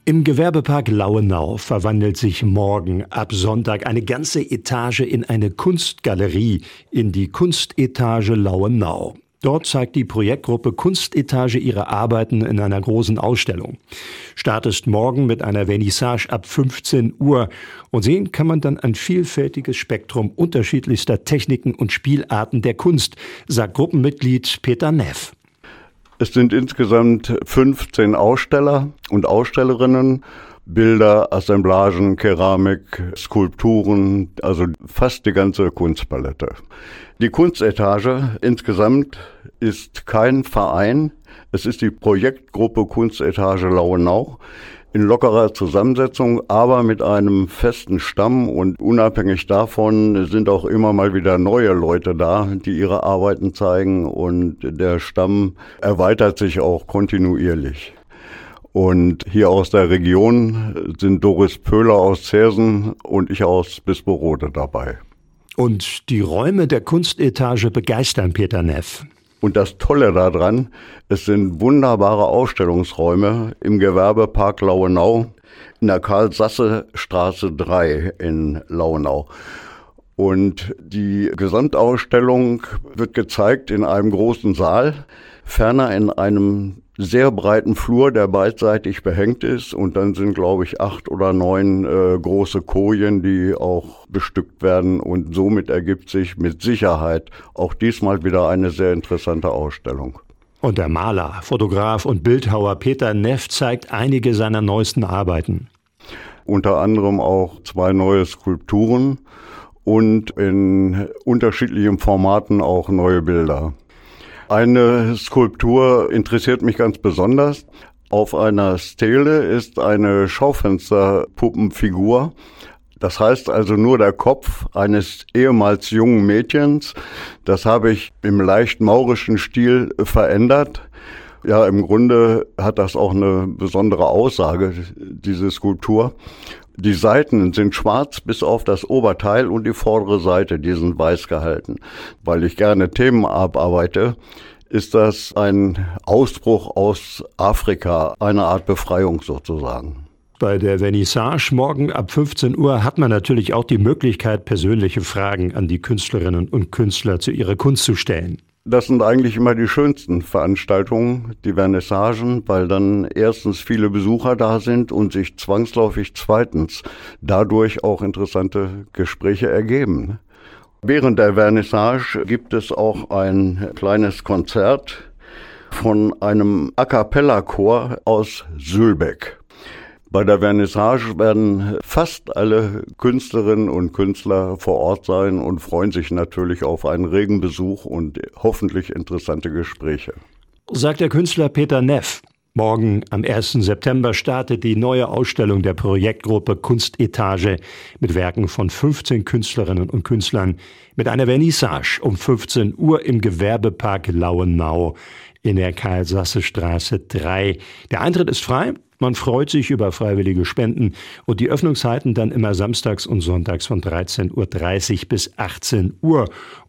Im Gewerbepark Lauenau verwandelt sich morgen ab Sonntag eine ganze Etage in eine Kunstgalerie, in die Kunstetage Lauenau. Dort zeigt die Projektgruppe Kunstetage ihre Arbeiten in einer großen Ausstellung. Start ist morgen mit einer Vernissage ab 15 Uhr. Und sehen kann man dann ein vielfältiges Spektrum unterschiedlichster Techniken und Spielarten der Kunst, sagt Gruppenmitglied Peter Neff. Es sind insgesamt 15 Aussteller und Ausstellerinnen, Bilder, Assemblagen, Keramik, Skulpturen, also fast die ganze Kunstpalette. Die Kunstetage insgesamt ist kein Verein, es ist die Projektgruppe Kunstetage Lauenau in lockerer Zusammensetzung, aber mit einem festen Stamm, und unabhängig davon sind auch immer mal wieder neue Leute da, die ihre Arbeiten zeigen, und der Stamm erweitert sich auch kontinuierlich. Und hier aus der Region sind Doris Pöhler aus Zersen und ich aus Bisperode dabei. Und die Räume der Kunstetage begeistern Peter Neff. Und das Tolle daran, es sind wunderbare Ausstellungsräume im Gewerbepark Lauenau in der Karl-Sasse-Straße 3 in Lauenau. Und die Gesamtausstellung wird gezeigt in einem großen Saal, ferner in einem sehr breiten Flur, der beidseitig behängt ist. Und dann sind, glaube ich, 8 oder 9 große Kojen, die auch bestückt werden. Und somit ergibt sich mit Sicherheit auch diesmal wieder eine sehr interessante Ausstellung. Und der Maler, Fotograf und Bildhauer Peter Neff zeigt einige seiner neuesten Arbeiten. Unter anderem auch 2 neue Skulpturen und in unterschiedlichen Formaten auch neue Bilder. Eine Skulptur interessiert mich ganz besonders. Auf einer Stele ist eine Schaufensterpuppenfigur. Das heißt also nur der Kopf eines ehemals jungen Mädchens. Das habe ich im leicht maurischen Stil verändert. Ja, im Grunde hat das auch eine besondere Aussage, diese Skulptur. Die Seiten sind schwarz bis auf das Oberteil und die vordere Seite, die sind weiß gehalten. Weil ich gerne Themen abarbeite, ist das ein Ausbruch aus Afrika, eine Art Befreiung sozusagen. Bei der Vernissage morgen ab 15 Uhr hat man natürlich auch die Möglichkeit, persönliche Fragen an die Künstlerinnen und Künstler zu ihrer Kunst zu stellen. Das sind eigentlich immer die schönsten Veranstaltungen, die Vernissagen, weil dann erstens viele Besucher da sind und sich zwangsläufig zweitens dadurch auch interessante Gespräche ergeben. Während der Vernissage gibt es auch ein kleines Konzert von einem A-cappella-Chor aus Sülbeck. Bei der Vernissage werden fast alle Künstlerinnen und Künstler vor Ort sein und freuen sich natürlich auf einen regen Besuch und hoffentlich interessante Gespräche. Sagt der Künstler Peter Neff. Morgen am 1. September startet die neue Ausstellung der Projektgruppe Kunstetage mit Werken von 15 Künstlerinnen und Künstlern mit einer Vernissage um 15 Uhr im Gewerbepark Lauenau in der Karl-Sasse-Straße 3. Der Eintritt ist frei. Man freut sich über freiwillige Spenden und die Öffnungszeiten dann immer samstags und sonntags von 13.30 Uhr bis 18 Uhr.